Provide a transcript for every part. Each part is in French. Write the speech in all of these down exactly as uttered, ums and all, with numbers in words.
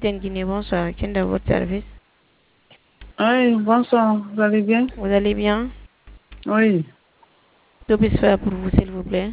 M T N Guinée, bonsoir. Qui est dans votre service? Oui, bonsoir. Vous allez bien? Vous allez bien? Oui. Que puis-je faire pour vous, s'il vous plaît?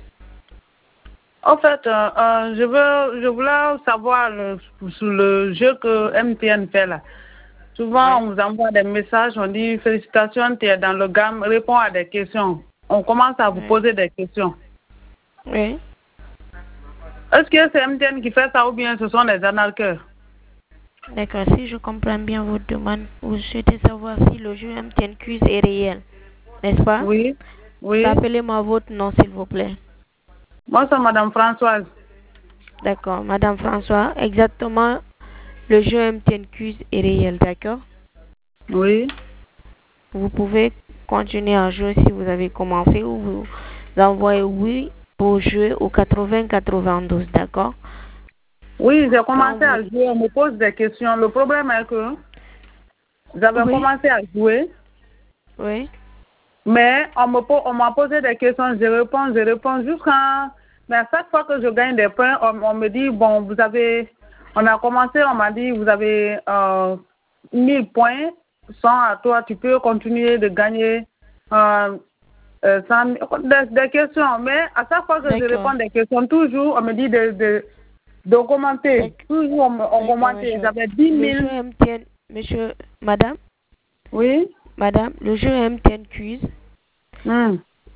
En fait, euh, euh, je veux, je voulais savoir le, sur le jeu que M T N fait là. Souvent, Oui. on nous envoie des messages, on dit félicitations, tu es dans le gamme, réponds à des questions. On commence à vous Oui. poser des questions. Oui. Est-ce que c'est M T N qui fait ça ou bien ce sont les anarcheurs? D'accord, si je comprends bien votre demande, vous souhaitez savoir si le jeu M T N Quiz est réel, n'est-ce pas? Oui. Oui. Rappelez-moi votre nom, s'il vous plaît. Moi, c'est Madame Françoise. D'accord, Madame François, exactement, le jeu M T N Quiz est réel, d'accord? Oui. Vous pouvez continuer à jouer si vous avez commencé ou vous envoyez oui pour jouer au quatre-vingts quatre-vingt-douze, d'accord? Oui, j'ai Quand commencé vous... à jouer, on me pose des questions. Le problème est que j'avais Oui, commencé à jouer, oui, mais on me po- on m'a posé des questions, je réponds, je réponds jusqu'à... Mais à chaque fois que je gagne des points, on, on me dit, bon, vous avez... On a commencé, on m'a dit, vous avez euh, mille points, cent à toi, tu peux continuer de gagner euh, euh, cent des, des questions. Mais à chaque fois que je d'accord. réponds des questions, toujours, on me dit de... de de commenter. D'ac- Toujours on, on D'accord, commentait. monsieur. J'avais dix Le jeu mille. M T N, monsieur, madame, Oui. madame, le jeu M T N Quiz, Hmm.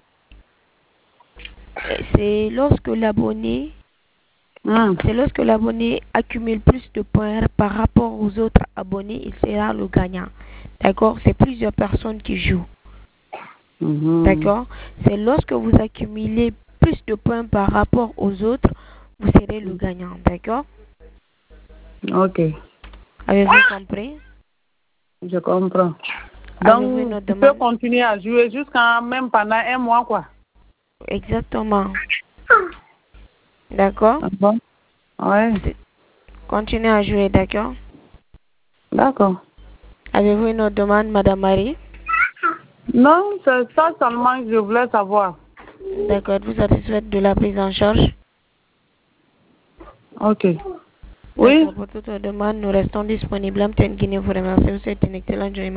euh, c'est lorsque l'abonné, Hmm. c'est lorsque l'abonné accumule plus de points par rapport aux autres abonnés, il sera le gagnant. D'accord? C'est plusieurs personnes qui jouent. Mhm. D'accord? C'est lorsque vous accumulez plus de points par rapport aux autres, vous serez le gagnant. D'accord? Ok. Avez-vous compris? Je comprends. Avez-vous une Donc, autre tu peux demande? continuer à jouer jusqu'à même pendant un mois, quoi. Exactement. D'accord? Ah bon? Ouais. C'est- Continuez à jouer, d'accord? D'accord. Avez-vous une autre demande, Madame Marie? Non, c'est ça seulement que je voulais savoir. D'accord, vous satisfaites de la prise en charge? Ok. Oui. D'accord, pour toute demande, nous restons disponibles. M T N Guinée vous remercie. Vous souhaite une excellente journée.